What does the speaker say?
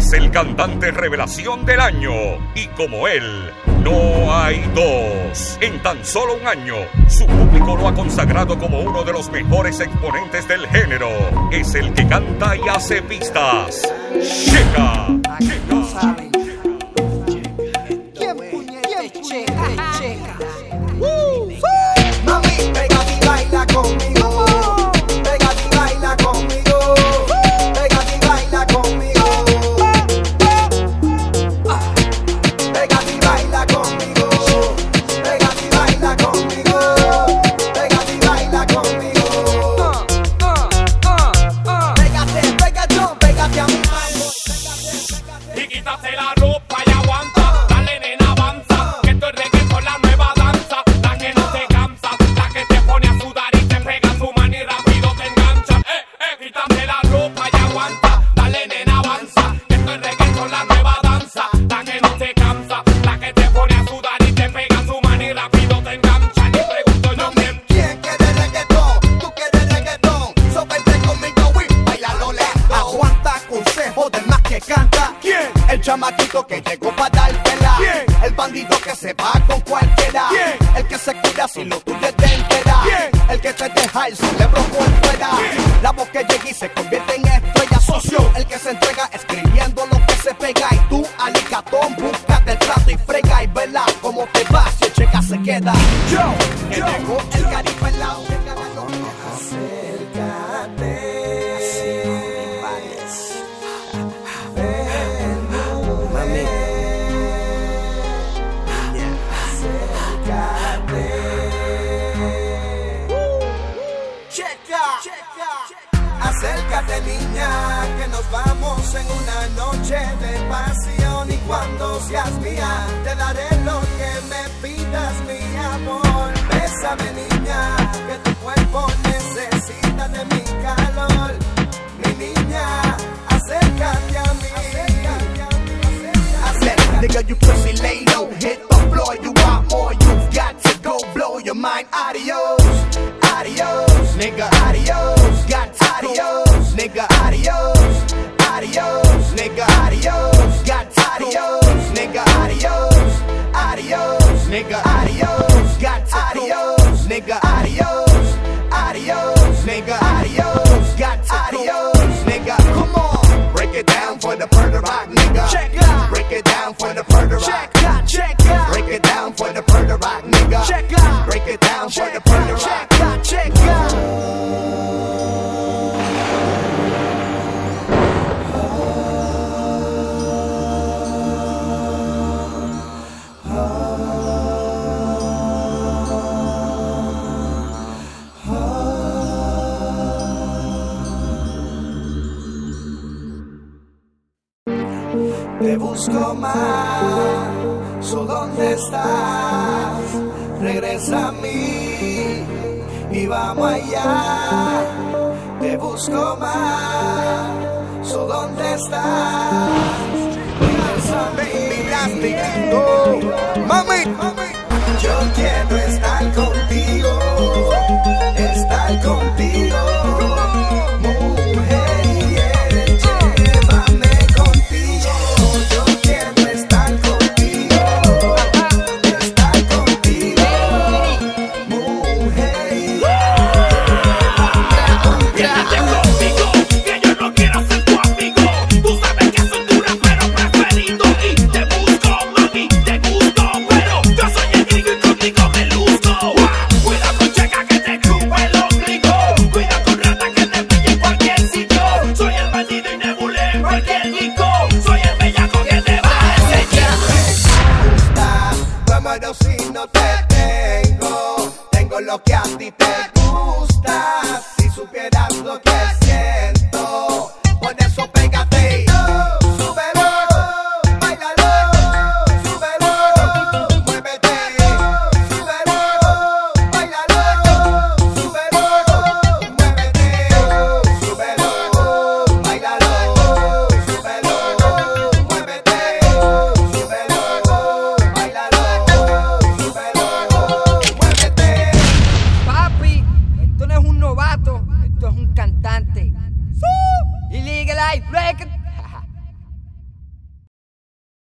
es el cantante revelación del año y como él, no hay dos. En tan solo un año, su público lo ha consagrado como uno de los mejores exponentes del género. Es el que canta y hace pistas. Cheka. Mami, pégate y baila conmigo. Pégate y baila conmigo. Pégate y baila conmigo. Pégate y baila conmigo. Pégate y baila conmigo. Pégate y baila conmigo. Pégate, pégate a mi mambo. Y quítate la ropa y aguanta. Dale, nena, avanza. Que esto es reggaetón, la nueva danza. La que no te cansa, la que te pone a sudar y te pega su mano y rápido te engancha. Quítate la ropa y aguanta. Dale, nena, avanza. Que esto es reggaetón, la nueva danza. La que no te cansa, la que te pone a sudar y te pega su mano y rápido te engancha. Y pregunto yo ¿quién quiere reggaetón? Tú quieres reggaetón. So vente conmigo y bailalo lento. Aguanta consejo del más que canta. ¿Quién? El chamaquito que llegó para dártela. ¿Quién? El bandido que se va con cualquiera. ¿Quién? El que se cura si lo tuyo es de entera. ¿Quién? El que te deja el cerebro por fuera. ¿Quién? La voz que llega y se convierte en estrella. Socio, el que se entrega escribiendo lo que se pega. Y tú, alicatón, búscate el trato y frega. Y vela cómo te vas si el Cheka se queda. Que llegó el caripelao. Acércate, niña, que nos vamos en una noche de pasión. Y cuando seas mía, te daré lo que me pidas, mi amor. Bésame, niña, que tu cuerpo necesita de mi calor. Mi niña, acércate a mí. Nigga, you pussy lay low, hit the floor, you want more, you've got to go blow your mind. Adios, adios, nigga, adios, got adios, nigga, adios, adios, nigga, adios, got adios, nigga, adios, adios, nigga, adios, got adios, nigga, adios, adios, nigga, adios, got adios, nigga, come on, break it down for the Purda Rock, nigga. Check out, break it down for the Purda Rock. Check out, break it down for the Purda Rock, nigga. Check out, break it down for the Purda Rock. Check out. Te busco más, so ¿dónde estás? Regresa a mí y vamos allá. Te busco más, so ¿dónde estás? Regresa a mí, mami, yo quiero estar contigo, estar contigo. Si no te tengo lo que a ti